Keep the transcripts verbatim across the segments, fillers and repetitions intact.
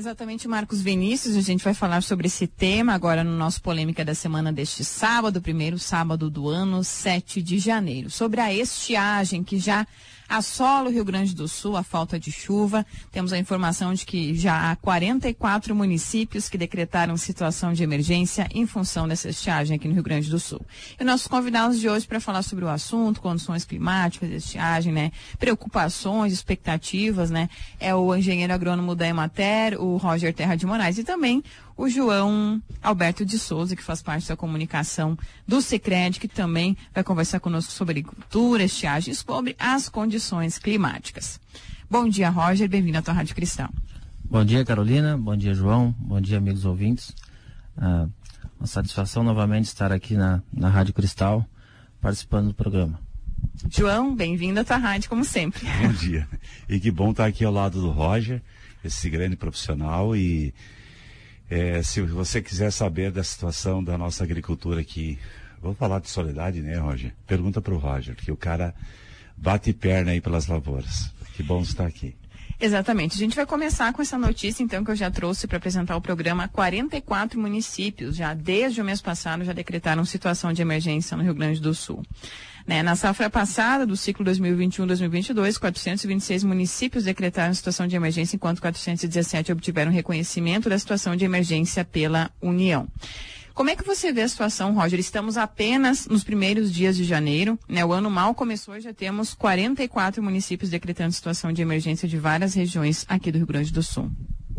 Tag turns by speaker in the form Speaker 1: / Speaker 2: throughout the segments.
Speaker 1: Exatamente, Marcos Vinícius, a gente vai falar sobre esse tema agora no nosso Polêmica da Semana deste sábado, primeiro sábado do ano, sete de janeiro. Sobre a estiagem que já assola o Rio Grande do Sul, a falta de chuva. Temos a informação de que já há quarenta e quatro municípios que decretaram situação de emergência em função dessa estiagem aqui no Rio Grande do Sul. E nossos convidados de hoje para falar sobre o assunto, condições climáticas, estiagem, né, preocupações, expectativas, né, é o engenheiro agrônomo da Emater, o Roger Terra de Moraes, e também o João Alberto de Souza, que faz parte da comunicação do Sicredi, que também vai conversar conosco sobre agricultura, estiagem, sobre as condições climáticas. Bom dia, Roger, bem-vindo à tua Rádio Cristal.
Speaker 2: Bom dia, Carolina, bom dia, João, bom dia, amigos ouvintes. Ah, uma satisfação novamente estar aqui na, na Rádio Cristal, participando do programa.
Speaker 1: João, bem-vindo à tua rádio, como sempre.
Speaker 3: Bom dia, e que bom estar aqui ao lado do Roger, esse grande profissional, e É, se você quiser saber da situação da nossa agricultura aqui, vou falar de Soledade, né, Roger? Pergunta para o Roger, que o cara bate perna aí pelas lavouras. Que bom estar aqui.
Speaker 1: Exatamente. A gente vai começar com essa notícia, então, que eu já trouxe para apresentar o programa. quarenta e quatro municípios, já desde o mês passado, já decretaram situação de emergência no Rio Grande do Sul. Né, na safra passada, do ciclo dois mil e vinte e um a dois mil e vinte e dois, quatrocentos e vinte e seis municípios decretaram situação de emergência, enquanto quatrocentos e dezessete obtiveram reconhecimento da situação de emergência pela União. Como é que você vê a situação, Roger? Estamos apenas nos primeiros dias de janeiro, né? O ano mal começou e já temos quarenta e quatro municípios decretando situação de emergência de várias regiões aqui do Rio Grande do Sul.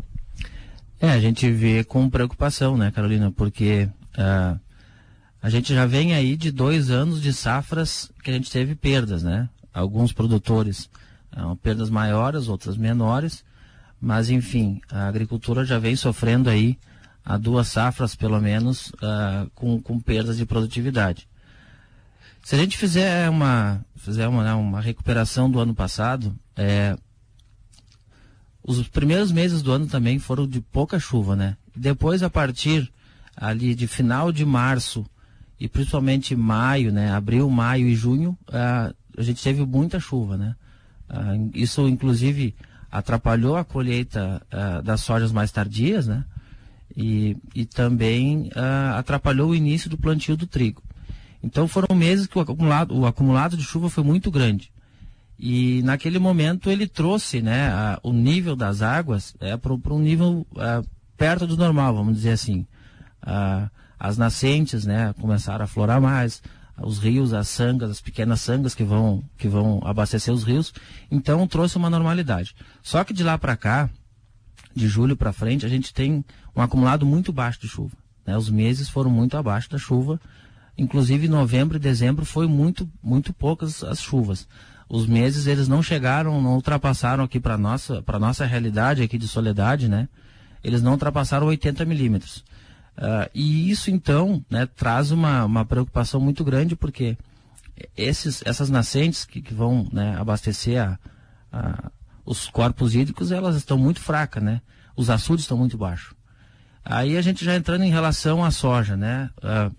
Speaker 2: É, a gente vê com preocupação, né, Carolina? Porque uh, a gente já vem aí de dois anos de safras que a gente teve perdas, né? Alguns produtores, uh, perdas maiores, outras menores, mas enfim, a agricultura já vem sofrendo aí há duas safras, pelo menos, uh, com, com perdas de produtividade. Se a gente fizer uma, fizer uma, né, uma recuperação do ano passado, é, os primeiros meses do ano também foram de pouca chuva, né? Depois, a partir ali de final de março, e principalmente maio, né, abril, maio e junho, uh, a gente teve muita chuva, né? Uh, isso, inclusive, atrapalhou a colheita uh, das sojas mais tardias, né? E, e também uh, atrapalhou o início do plantio do trigo. Então foram meses que o acumulado, o acumulado de chuva foi muito grande. E naquele momento ele trouxe, né, a, o nível das águas é, para um nível uh, perto do normal, vamos dizer assim. Uh, as nascentes, né, começaram a florar mais, os rios, as sangas, as pequenas sangas que vão, que vão abastecer os rios. Então trouxe uma normalidade. Só que de lá para cá, de julho para frente, a gente tem um acumulado muito baixo de chuva, né? Os meses foram muito abaixo da chuva, inclusive novembro e dezembro foi muito, muito poucas as chuvas. Os meses eles não chegaram, não ultrapassaram aqui para nossa, para nossa realidade aqui de Soledade, né? Eles não ultrapassaram oitenta milímetros. Uh, e isso então, né, traz uma, uma preocupação muito grande, porque esses, essas nascentes que, que vão, né, abastecer a, a os corpos hídricos, elas estão muito fracas, né? Os açudes estão muito baixos. Aí a gente já entrando em relação à soja, né? Uh,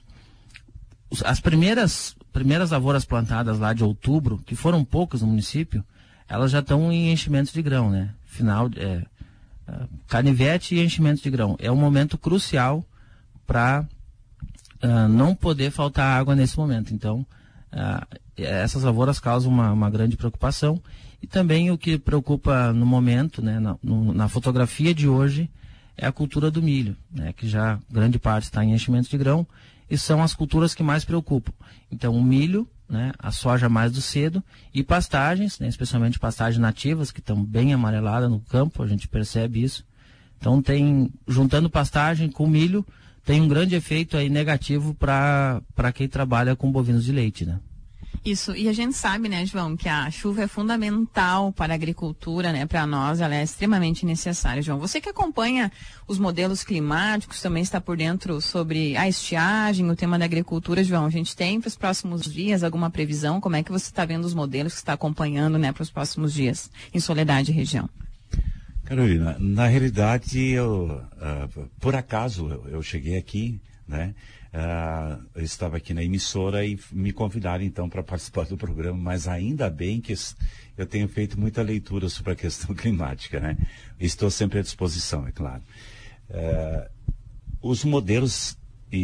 Speaker 2: as primeiras, primeiras lavouras plantadas lá de outubro, que foram poucas no município, elas já estão em enchimento de grão, né? Final, é, uh, canivete e enchimento de grão. É um momento crucial para uh, não poder faltar água nesse momento. Então, uh, essas lavouras causam uma, uma grande preocupação. E também o que preocupa no momento, né, na, no, na fotografia de hoje, é a cultura do milho, né, que já grande parte está em enchimento de grão, e são as culturas que mais preocupam. Então o milho, né, a soja mais do cedo, e pastagens, né, especialmente pastagens nativas, que estão bem amareladas no campo, a gente percebe isso. Então tem, juntando pastagem com milho, tem um grande efeito aí negativo para para quem trabalha com bovinos de leite, né?
Speaker 1: Isso, e a gente sabe, né, João, que a chuva é fundamental para a agricultura, né, para nós, ela é extremamente necessária, João. Você que acompanha os modelos climáticos, também está por dentro sobre a estiagem, o tema da agricultura, João, a gente tem para os próximos dias alguma previsão? Como é que você está vendo os modelos que está acompanhando, né, para os próximos dias em Soledade e região?
Speaker 3: Carolina, na realidade, eu, uh, por acaso, eu, eu cheguei aqui né? Uh, eu estava aqui na emissora e me convidaram então para participar do programa, mas ainda bem que eu tenho feito muita leitura sobre a questão climática, né? Estou sempre à disposição, é claro. Uh, os modelos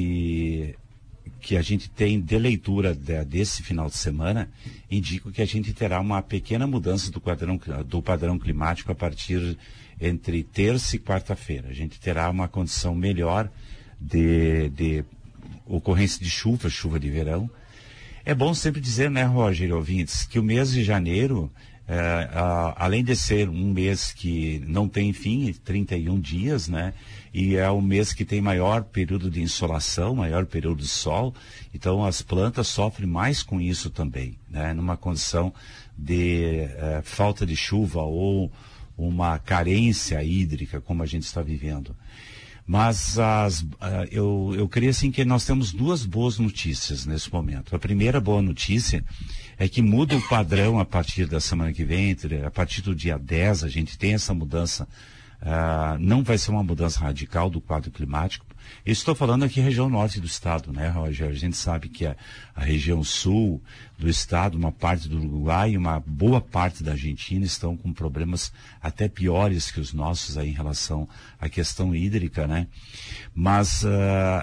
Speaker 3: e, que a gente tem de leitura de, desse final de semana indicam que a gente terá uma pequena mudança do padrão, do padrão climático a partir entre terça e quarta-feira. A gente terá uma condição melhor de, de ocorrência de chuva, chuva de verão. É bom sempre dizer, né, Roger, ouvintes, que o mês de janeiro, é, a, além de ser um mês que não tem fim, trinta e um dias, né, e é o mês que tem maior período de insolação, maior período de sol, então as plantas sofrem mais com isso também, né, numa condição de é, falta de chuva ou uma carência hídrica, como a gente está vivendo. Mas as, uh, eu, eu creio assim que nós temos duas boas notícias nesse momento. A primeira boa notícia é que muda o padrão a partir da semana que vem, entre, a partir do dia dez, a gente tem essa mudança. Uh, não vai ser uma mudança radical do quadro climático. Eu estou falando aqui região norte do estado, né, Roger? A gente sabe que a, a região sul do estado, uma parte do Uruguai e uma boa parte da Argentina estão com problemas até piores que os nossos aí em relação à questão hídrica, né? Mas uh,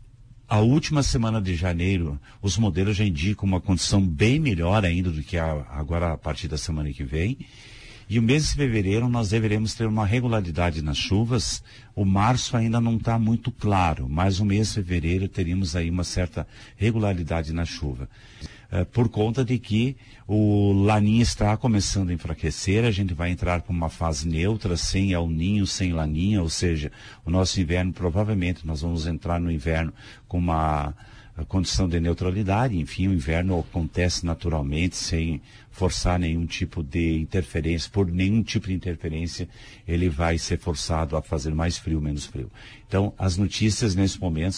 Speaker 3: a última semana de janeiro, os modelos já indicam uma condição bem melhor ainda do que a, agora a partir da semana que vem. E o mês de fevereiro nós deveremos ter uma regularidade nas chuvas. O março ainda não está muito claro, mas o mês de fevereiro teríamos aí uma certa regularidade na chuva. É, por conta de que o Laninha está começando a enfraquecer, a gente vai entrar para uma fase neutra, sem El Ninho, sem Laninha, ou seja, o nosso inverno, provavelmente nós vamos entrar no inverno com uma a condição de neutralidade. Enfim, o inverno acontece naturalmente, sem forçar nenhum tipo de interferência. Por nenhum tipo de interferência, ele vai ser forçado a fazer mais frio, menos frio. Então, as notícias nesse momento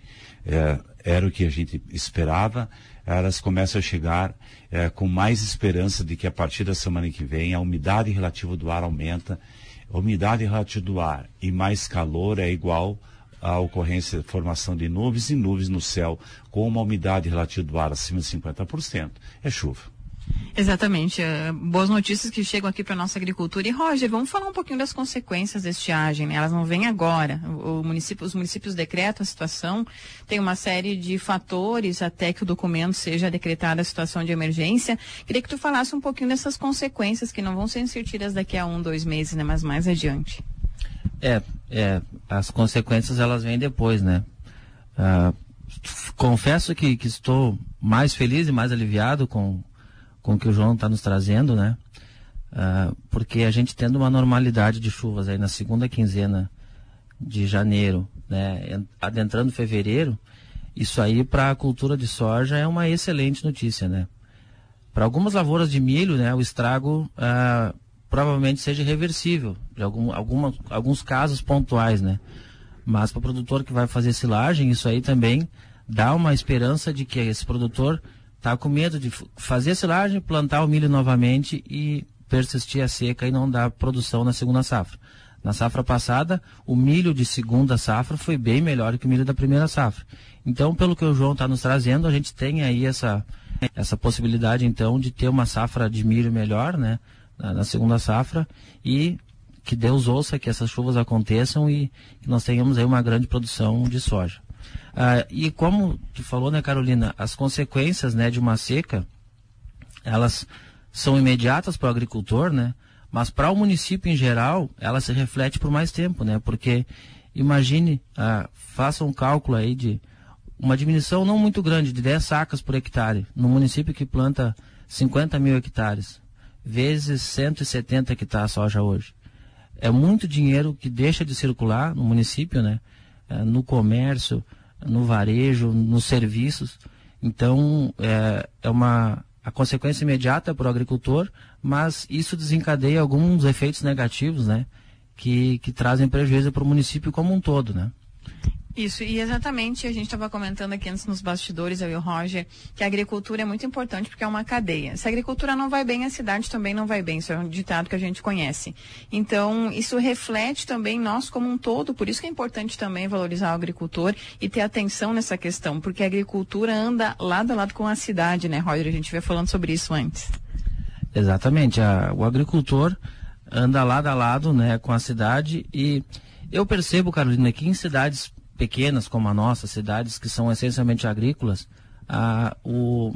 Speaker 3: é, era o que a gente esperava. Elas começam a chegar é, com mais esperança de que a partir da semana que vem a umidade relativa do ar aumenta. A umidade relativa do ar e mais calor é igual a ocorrência de formação de nuvens e nuvens no céu com uma umidade relativa do ar acima de cinquenta por cento. É chuva.
Speaker 1: Exatamente. Uh, boas notícias que chegam aqui para a nossa agricultura. E, Roger, vamos falar um pouquinho das consequências da estiagem, né? Elas não vêm agora. O, o município, os municípios decretam a situação, tem uma série de fatores até que o documento seja decretada a situação de emergência. Queria que tu falasse um pouquinho dessas consequências que não vão ser sentidas daqui a um, dois meses, né? Mas mais adiante.
Speaker 2: É, é, as consequências elas vêm depois, né? Ah, confesso que, que estou mais feliz e mais aliviado com, com o que o João está nos trazendo, né? Ah, porque a gente tendo uma normalidade de chuvas aí na segunda quinzena de janeiro, né? Adentrando fevereiro, isso aí para a cultura de soja é uma excelente notícia, né? Para algumas lavouras de milho, né? O estrago ah, provavelmente seja reversível, de algum, alguma, alguns casos pontuais, né? Mas para o produtor que vai fazer silagem, isso aí também dá uma esperança de que esse produtor está com medo de fazer silagem, plantar o milho novamente e persistir a seca e não dar produção na segunda safra. Na safra passada, o milho de segunda safra foi bem melhor que o milho da primeira safra. Então, pelo que o João está nos trazendo, a gente tem aí essa, essa possibilidade, então, de ter uma safra de milho melhor, né? Na, na segunda safra, e que Deus ouça que essas chuvas aconteçam e que nós tenhamos aí uma grande produção de soja. Ah, e como tu falou, né, Carolina, as consequências, né, de uma seca, elas são imediatas para o agricultor, né, mas para o município em geral, ela se reflete por mais tempo, né, porque imagine, ah, faça um cálculo aí de uma diminuição não muito grande, de dez sacas por hectare, no município que planta cinquenta mil hectares, vezes cento e setenta que está a soja hoje. É muito dinheiro que deixa de circular no município, né? É, no comércio, no varejo, nos serviços. Então, é, é uma a consequência imediata para o agricultor, mas isso desencadeia alguns efeitos negativos, né? Que, que trazem prejuízo para o município como um todo, né?
Speaker 1: Isso, e exatamente a gente estava comentando aqui antes nos bastidores, eu e o Roger, que a agricultura é muito importante porque é uma cadeia. Se a agricultura não vai bem, a cidade também não vai bem, isso é um ditado que a gente conhece. Então, isso reflete também nós como um todo, por isso que é importante também valorizar o agricultor e ter atenção nessa questão, porque a agricultura anda lado a lado com a cidade, né, Roger? A gente veio falando sobre isso antes.
Speaker 2: Exatamente, a, o agricultor anda lado a lado, né, com a cidade, e eu percebo, Carolina, que em cidades pequenas como a nossa, cidades que são essencialmente agrícolas, ah, o,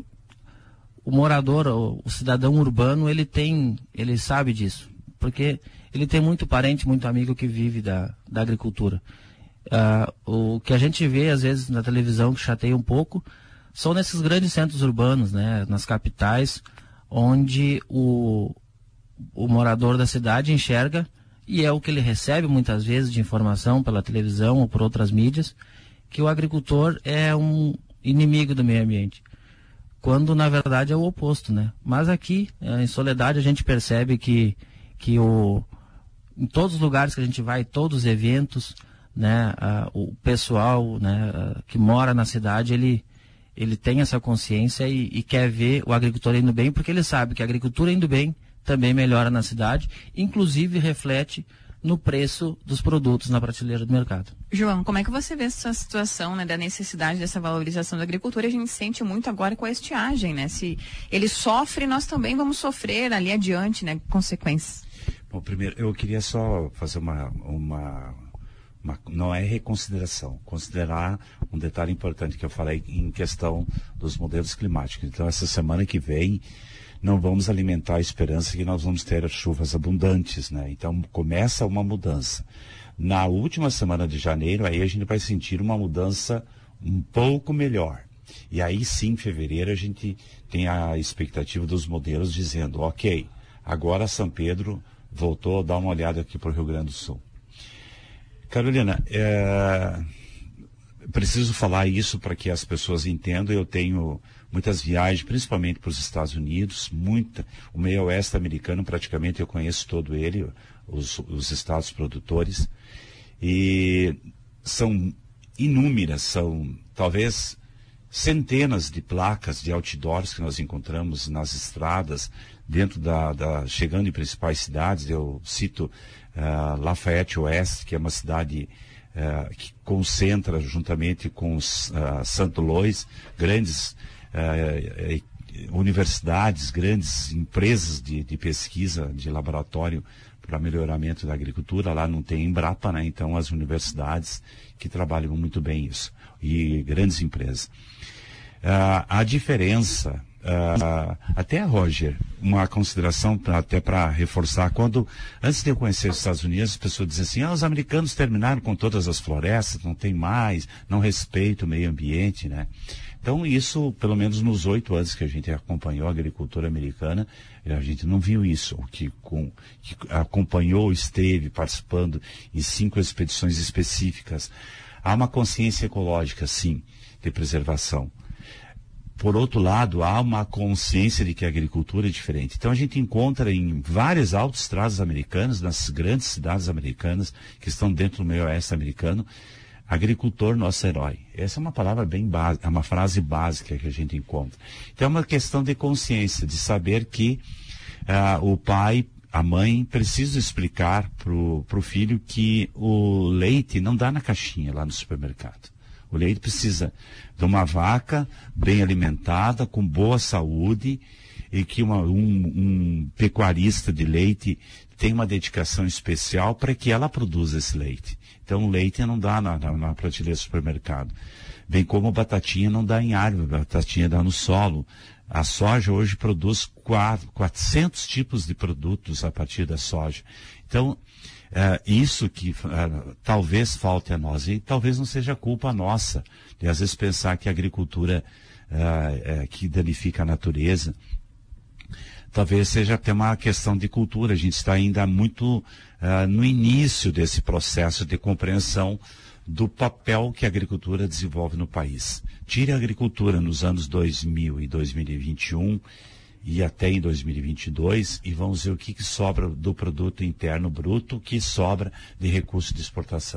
Speaker 2: o morador, o, o cidadão urbano, ele tem, ele sabe disso, porque ele tem muito parente, muito amigo que vive da, da agricultura. Ah, o que a gente vê às vezes na televisão, que chateia um pouco, são nesses grandes centros urbanos, né, nas capitais, onde o, o morador da cidade enxerga, e é o que ele recebe muitas vezes de informação pela televisão ou por outras mídias, que o agricultor é um inimigo do meio ambiente, quando na verdade é o oposto, né? Mas aqui, em Soledade, a gente percebe que, que o, em todos os lugares que a gente vai, todos os eventos, né, a, o pessoal, né, a, que mora na cidade, ele, ele tem essa consciência e, e quer ver o agricultor indo bem, porque ele sabe que a agricultura indo bem também melhora na cidade, inclusive reflete no preço dos produtos na prateleira do mercado.
Speaker 1: João, como é que você vê essa situação, né, da necessidade dessa valorização da agricultura? A gente sente muito agora com a estiagem, né? Se ele sofre, nós também vamos sofrer ali adiante, né, consequências.
Speaker 3: Bom, primeiro, eu queria só fazer uma, uma, uma não é reconsideração, considerar um detalhe importante que eu falei em questão dos modelos climáticos. Então, essa semana que vem, não vamos alimentar a esperança que nós vamos ter chuvas abundantes, né? Então começa uma mudança. Na última semana de janeiro, aí a gente vai sentir uma mudança um pouco melhor. E aí sim, em fevereiro, a gente tem a expectativa dos modelos dizendo, ok, agora São Pedro voltou a dar uma olhada aqui para o Rio Grande do Sul. Carolina, é... preciso falar isso para que as pessoas entendam. Eu tenho muitas viagens, principalmente para os Estados Unidos, muita, o meio oeste americano, praticamente eu conheço todo ele, os, os estados produtores, e são inúmeras, são talvez centenas de placas de outdoors que nós encontramos nas estradas, dentro da, da chegando em principais cidades. Eu cito uh, Lafayette Oeste, que é uma cidade uh, que concentra, juntamente com os, uh, Santo Louis, grandes Uh, universidades, grandes empresas de, de pesquisa, de laboratório para melhoramento da agricultura. Lá não tem Embrapa, né? Então as universidades que trabalham muito bem isso, e grandes empresas. Uh, a diferença, uh, até, Roger, uma consideração pra, até para reforçar, quando, antes de eu conhecer os Estados Unidos, as pessoas dizem assim, ah, os americanos terminaram com todas as florestas, não tem mais, não respeitam o meio ambiente, né? Então isso, pelo menos nos oito anos que a gente acompanhou a agricultura americana, a gente não viu isso. O que, com, que acompanhou, esteve participando em cinco expedições específicas. Há uma consciência ecológica, sim, de preservação. Por outro lado, há uma consciência de que a agricultura é diferente. Então a gente encontra em várias autoestradas americanas, nas grandes cidades americanas, que estão dentro do meio oeste americano, agricultor, nosso herói. Essa é uma palavra bem básica, é uma frase básica que a gente encontra. Então é uma questão de consciência, de saber que uh, o pai, a mãe, precisam explicar para o filho que o leite não dá na caixinha lá no supermercado. O leite precisa de uma vaca bem alimentada, com boa saúde, e que uma, um, um pecuarista de leite tem uma dedicação especial para que ela produza esse leite. Então o leite não dá na, na, na prateleira do supermercado. Bem como a batatinha não dá em árvore, a batatinha dá no solo. A soja hoje produz quatro, quatrocentos tipos de produtos a partir da soja. Então, é, isso que é, talvez falte a nós, e talvez não seja culpa nossa, de às vezes pensar que a agricultura é, é, que danifica a natureza, talvez seja até uma questão de cultura. A gente está ainda muito uh, no início desse processo de compreensão do papel que a agricultura desenvolve no país. Tire a agricultura nos anos dois mil e dois mil e vinte e um e até em dois mil e vinte e dois e vamos ver o que, que sobra do produto interno bruto, o que sobra de recurso de exportação.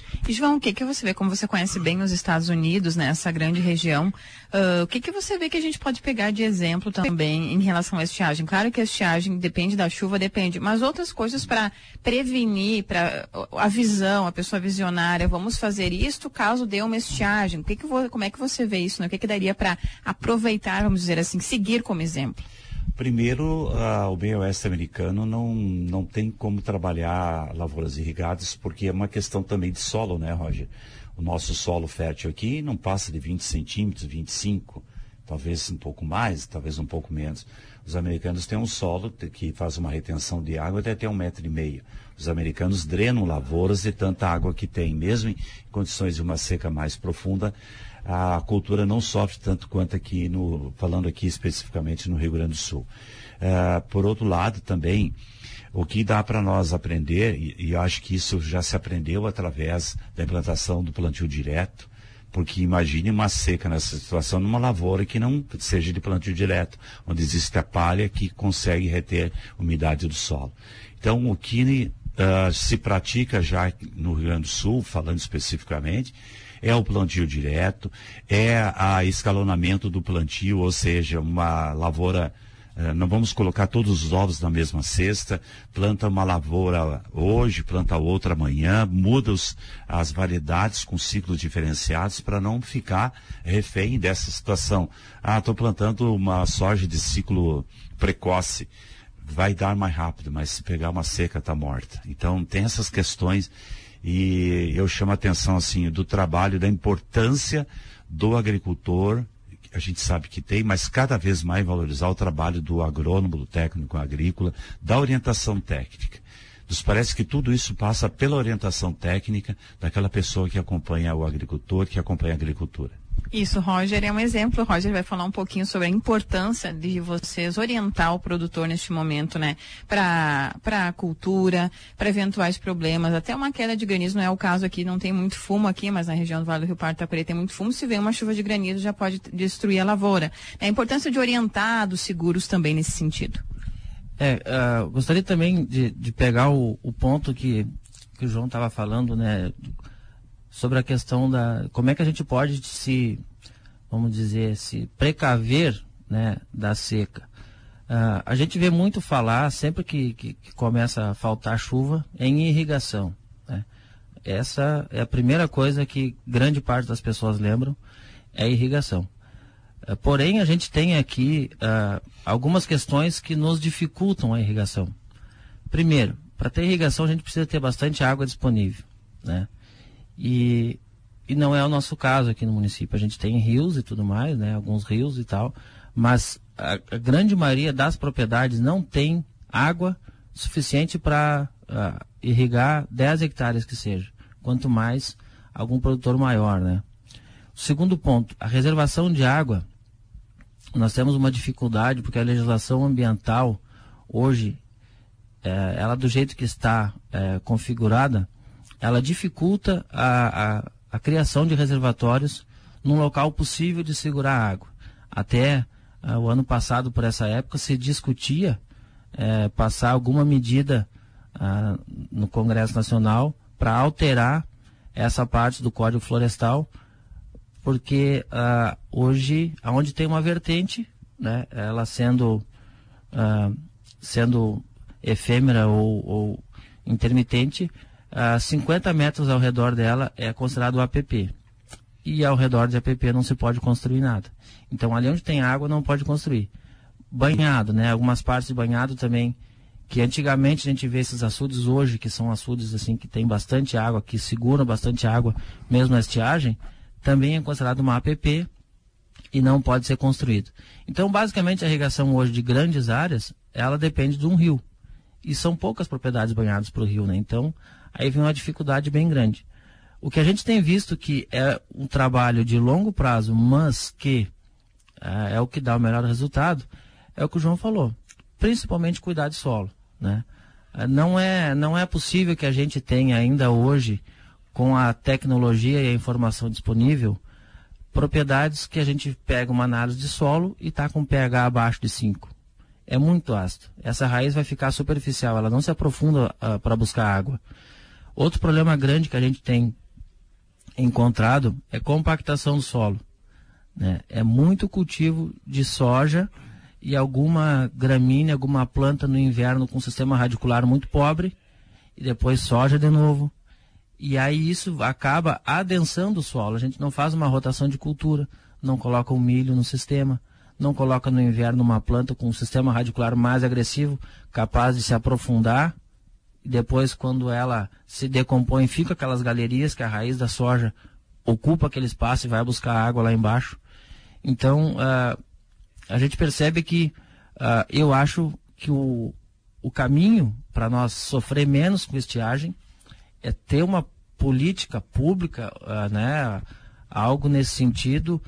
Speaker 1: E João, o que que você vê, como você conhece bem os Estados Unidos, né, essa grande região, uh, o que que você vê que a gente pode pegar de exemplo também em relação à estiagem? Claro que a estiagem depende da chuva, depende, mas outras coisas para prevenir, para a visão, a pessoa visionária, vamos fazer isto caso dê uma estiagem. O que que, como é que você vê isso, né? O que que daria para aproveitar, vamos dizer assim, seguir como exemplo?
Speaker 3: Primeiro, uh, o meio oeste americano não, não tem como trabalhar lavouras irrigadas, porque é uma questão também de solo, né, Roger? O nosso solo fértil aqui não passa de vinte centímetros, vinte e cinco, talvez um pouco mais, talvez um pouco menos. Os americanos têm um solo que faz uma retenção de água até até um metro e meio. Os americanos drenam lavouras de tanta água que tem, mesmo em condições de uma seca mais profunda. A cultura não sofre tanto quanto aqui, no, falando aqui especificamente no Rio Grande do Sul. Uh, por outro lado, também, o que dá para nós aprender, e, e eu acho que isso já se aprendeu através da implantação do plantio direto, porque imagine uma seca nessa situação numa lavoura que não seja de plantio direto, onde existe a palha que consegue reter umidade do solo. Então, o que uh, se pratica já no Rio Grande do Sul, falando especificamente, é o plantio direto, é a escalonamento do plantio, ou seja, uma lavoura, eh, não vamos colocar todos os ovos na mesma cesta, planta uma lavoura hoje, planta outra amanhã, muda os, as variedades com ciclos diferenciados para não ficar refém dessa situação. Ah, estou plantando uma soja de ciclo precoce, vai dar mais rápido, mas se pegar uma seca está morta. Então tem essas questões. E eu chamo a atenção, assim, do trabalho, da importância do agricultor, a gente sabe que tem, mas cada vez mais valorizar o trabalho do agrônomo, do técnico agrícola, da orientação técnica. Nos parece que tudo isso passa pela orientação técnica daquela pessoa que acompanha o agricultor, que acompanha a agricultura.
Speaker 1: Isso, Roger, é um exemplo. O Roger vai falar um pouquinho sobre a importância de vocês orientar o produtor neste momento, né? Para para a cultura, para eventuais problemas, até uma queda de granizo, não é o caso aqui, não tem muito fumo aqui, mas na região do Vale do Rio Pardo Taquari tem muito fumo, se vem uma chuva de granizo já pode destruir a lavoura. A importância de orientar dos seguros também nesse sentido.
Speaker 2: É, uh, gostaria também de, de pegar o, o ponto que, que o João estava falando, né? Sobre a questão da, como é que a gente pode se, vamos dizer, se precaver, né, da seca. Uh, a gente vê muito falar, sempre que, que, que começa a faltar chuva, em irrigação, né? Essa é a primeira coisa que grande parte das pessoas lembram, é a irrigação. Uh, porém, a gente tem aqui uh, algumas questões que nos dificultam a irrigação. Primeiro, para ter irrigação a gente precisa ter bastante água disponível, né? E, e não é o nosso caso aqui no município. A gente tem rios e tudo mais, né? Alguns rios e tal, mas a, a grande maioria das propriedades não tem água suficiente para uh, irrigar dez hectares que seja, quanto mais algum produtor maior, né? O segundo ponto, a reservação de água. Nós temos uma dificuldade porque a legislação ambiental hoje, eh, ela do jeito que está eh, configurada, ela dificulta a, a, a criação de reservatórios num local possível de segurar água. Até uh, o ano passado, por essa época, se discutia uh, passar alguma medida uh, no Congresso Nacional para alterar essa parte do Código Florestal, porque uh, hoje, onde tem uma vertente, né, ela sendo, uh, sendo efêmera ou, ou intermitente, a cinquenta metros ao redor dela é considerado A P P. E ao redor de A P P não se pode construir nada. Então, ali onde tem água, não pode construir. Banhado, né? Algumas partes de banhado também, que antigamente a gente vê esses açudes hoje, que são açudes assim, que tem bastante água, que seguram bastante água, mesmo na estiagem, também é considerado uma A P P e não pode ser construído. Então, basicamente, a irrigação hoje de grandes áreas, ela depende de um rio. E são poucas propriedades banhadas para o rio, né? Então, aí vem uma dificuldade bem grande. O que a gente tem visto que é um trabalho de longo prazo, mas que uh, é o que dá o melhor resultado, é o que o João falou. Principalmente cuidar de solo, né? Uh, não é, não é possível que a gente tenha ainda hoje, com a tecnologia e a informação disponível, propriedades que a gente pega uma análise de solo e está com pH abaixo de cinco. É muito ácido. Essa raiz vai ficar superficial, ela não se aprofunda uh, para buscar água. Outro problema grande que a gente tem encontrado é compactação do solo, né? É muito cultivo de soja e alguma gramínea, alguma planta no inverno com sistema radicular muito pobre, e depois soja de novo. E aí isso acaba adensando o solo. A gente não faz uma rotação de cultura, não coloca o milho no sistema, não coloca no inverno uma planta com um sistema radicular mais agressivo, capaz de se aprofundar, e depois quando ela se decompõe, fica aquelas galerias que a raiz da soja ocupa aquele espaço e vai buscar água lá embaixo. Então, uh, a gente percebe que uh, eu acho que o, o caminho para nós sofrer menos com estiagem é ter uma política pública, uh, né, algo nesse sentido,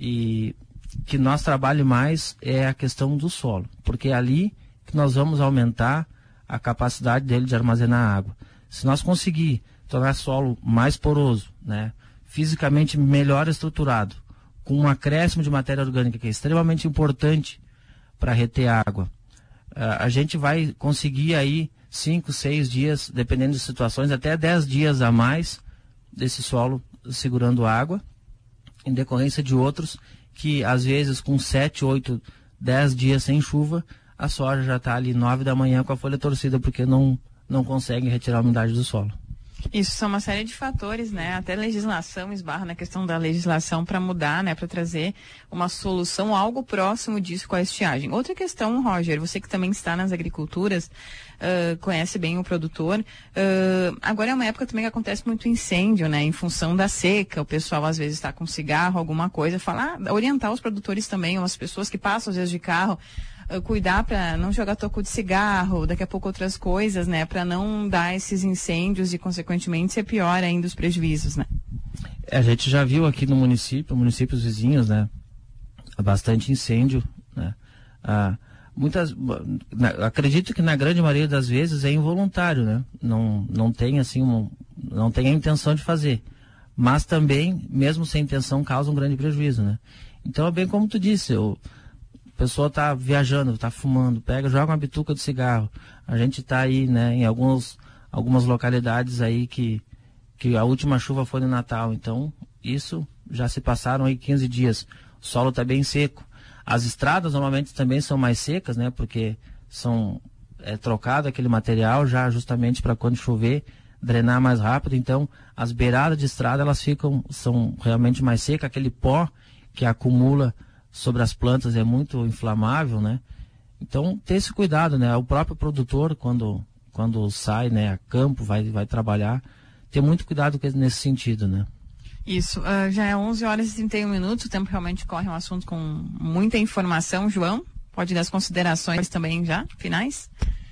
Speaker 2: e que nós trabalhe mais é a questão do solo, porque é ali que nós vamos aumentar a capacidade dele de armazenar água. Se nós conseguir tornar o solo mais poroso, né, fisicamente melhor estruturado, com um acréscimo de matéria orgânica que é extremamente importante para reter água, uh, a gente vai conseguir aí cinco, seis dias, dependendo de situações, até dez dias a mais desse solo segurando água, em decorrência de outros que às vezes com sete, oito, dez dias sem chuva, a soja já está ali nove da manhã com a folha torcida, porque não, não consegue retirar a umidade do solo.
Speaker 1: Isso são uma série de fatores, né? Até legislação esbarra na questão da legislação para mudar, né? Para trazer uma solução, algo próximo disso com a estiagem. Outra questão, Roger, você que também está nas agriculturas, uh, conhece bem o produtor, uh, agora é uma época também que acontece muito incêndio, né? Em função da seca, o pessoal às vezes está com cigarro, alguma coisa, falar, orientar os produtores também, as pessoas que passam às vezes de carro, Uh, cuidar para não jogar toco de cigarro, daqui a pouco outras coisas, né? Para não dar esses incêndios e, consequentemente, ser pior ainda os prejuízos, né?
Speaker 2: A gente já viu aqui no município, municípios vizinhos, né? Bastante incêndio, né? Ah, muitas, na, acredito que na grande maioria das vezes é involuntário, né? Não, não tem assim, um, não tem a intenção de fazer. Mas também, mesmo sem intenção, causa um grande prejuízo, né? Então é bem como tu disse, eu... A pessoa está viajando, está fumando, pega, joga uma bituca de cigarro. A gente está aí, né, em alguns, algumas localidades aí que, que a última chuva foi no Natal. Então, isso já se passaram aí quinze dias. O solo está bem seco. As estradas normalmente também são mais secas, né, porque são é, trocado aquele material já justamente para quando chover, drenar mais rápido. Então, as beiradas de estrada, elas ficam, são realmente mais secas. Aquele pó que acumula sobre as plantas é muito inflamável, né? Então, ter esse cuidado, né? O próprio produtor, quando, quando sai, né, a campo, vai, vai trabalhar, ter muito cuidado nesse sentido, né?
Speaker 1: Isso, uh, já é onze horas e trinta e um minutos, o tempo realmente corre, um assunto com muita informação. João, pode dar as considerações também já, finais?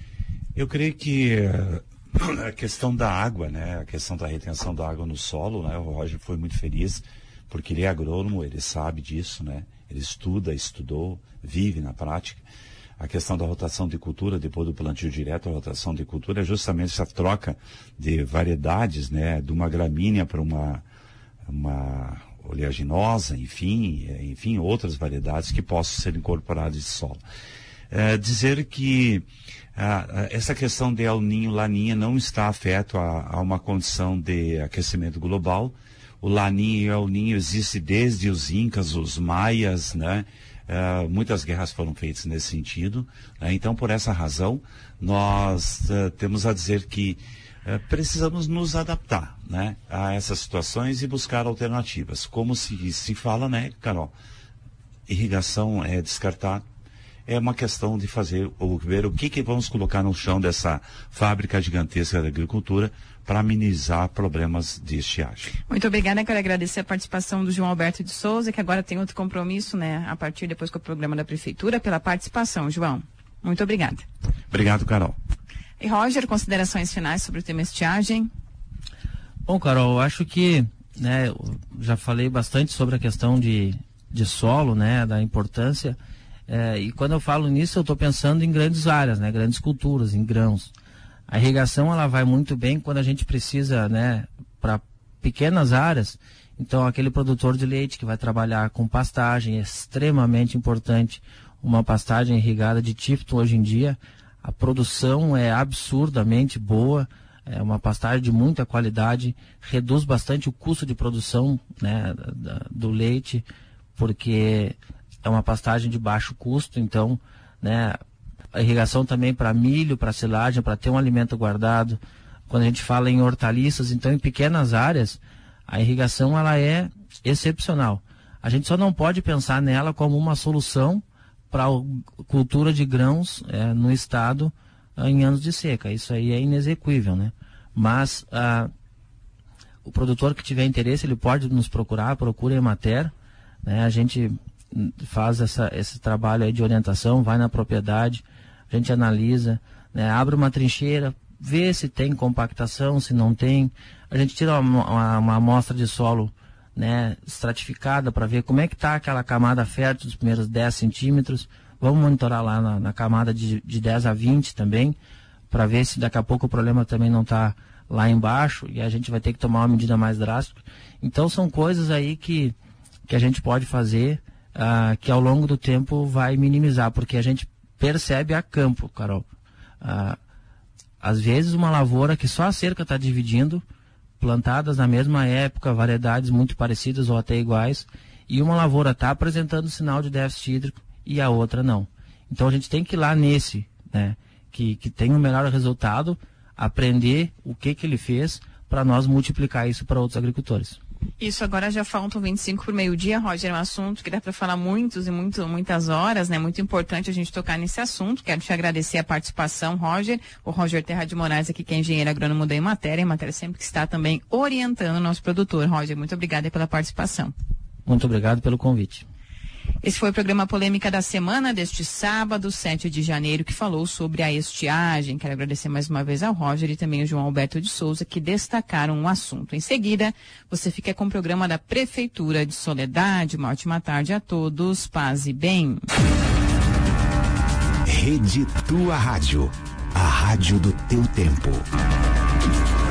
Speaker 3: Eu creio que uh, a questão da água, né? A questão da retenção da água no solo, né? O Roger foi muito feliz, porque ele é agrônomo, ele sabe disso, né? Ele estuda, estudou, vive na prática. A questão da rotação de cultura, depois do plantio direto, a rotação de cultura é justamente essa troca de variedades, né, de uma gramínea para uma, uma oleaginosa, enfim, enfim, outras variedades que possam ser incorporadas de solo. É, dizer que ah, essa questão de El Niño, Laninha não está afeto a, a uma condição de aquecimento global. O Laninha e o El Niño existe desde os Incas, os Maias, né? Uh, muitas guerras foram feitas nesse sentido, né? Então, por essa razão, nós uh, temos a dizer que uh, precisamos nos adaptar, né, a essas situações e buscar alternativas. Como se, se fala, né, Carol? Irrigação é descartar. É uma questão de fazer, ou ver o que, que vamos colocar no chão dessa fábrica gigantesca da agricultura para amenizar problemas de estiagem.
Speaker 1: Muito obrigada, quero agradecer a participação do João Alberto de Souza, que agora tem outro compromisso, né, a partir depois com o programa da Prefeitura, pela participação, João. Muito obrigada.
Speaker 3: Obrigado, Carol.
Speaker 1: E Roger, considerações finais sobre o tema estiagem?
Speaker 2: Bom, Carol, eu acho que, né, eu já falei bastante sobre a questão de, de solo, né, da importância. É, e quando eu falo nisso, eu estou pensando em grandes áreas, né, grandes culturas, em grãos. A irrigação, ela vai muito bem quando a gente precisa, né, para pequenas áreas. Então, aquele produtor de leite que vai trabalhar com pastagem é extremamente importante. Uma pastagem irrigada de Tifton hoje em dia, a produção é absurdamente boa. é uma pastagem de muita qualidade, reduz bastante o custo de produção, né, da, do leite, porque é uma pastagem de baixo custo. Então, né, a irrigação também para milho, para silagem, para ter um alimento guardado. Quando a gente fala em hortaliças, então em pequenas áreas, a irrigação ela é excepcional. A gente só não pode pensar nela como uma solução para a cultura de grãos é, no estado é, em anos de seca. Isso aí é inexequível, né? Mas ah, o produtor que tiver interesse, ele pode nos procurar, procura a Emater, né? A gente faz essa, esse trabalho aí de orientação, vai na propriedade, a gente analisa, né? Abre uma trincheira, vê se tem compactação, se não tem. A gente tira uma, uma, uma amostra de solo, né, estratificada, para ver como é que está aquela camada fértil dos primeiros dez centímetros. Vamos monitorar lá na, na camada de, de dez a vinte também, para ver se daqui a pouco o problema também não está lá embaixo e a gente vai ter que tomar uma medida mais drástica. Então são coisas aí que, que a gente pode fazer, uh, que ao longo do tempo vai minimizar, porque a gente percebe a campo, Carol. Uh, às vezes uma lavoura que só a cerca está dividindo, plantadas na mesma época, variedades muito parecidas ou até iguais, e uma lavoura está apresentando sinal de déficit hídrico e a outra não. Então a gente tem que ir lá nesse, né, que, que tem um melhor resultado, aprender o que que ele fez para nós multiplicar isso para outros agricultores.
Speaker 1: Isso, agora já faltam vinte e cinco por meio-dia, Roger, é um assunto que dá para falar muitos e muito, muitas horas, né? Muito importante a gente tocar nesse assunto. Quero te agradecer a participação, Roger. O Roger Terra de Moraes aqui, que é engenheiro agrônomo da Emater. A Emater sempre que está também orientando o nosso produtor. Roger, muito obrigada pela participação.
Speaker 2: Muito obrigado pelo convite.
Speaker 1: Esse foi o programa Polêmica da Semana deste sábado, sete de janeiro, que falou sobre a estiagem. Quero agradecer mais uma vez ao Roger e também ao João Alberto de Souza, que destacaram o assunto. Em seguida, você fica com o programa da Prefeitura de Soledade. Uma ótima tarde a todos. Paz e bem.
Speaker 4: Rede Tua Rádio. A rádio do teu tempo.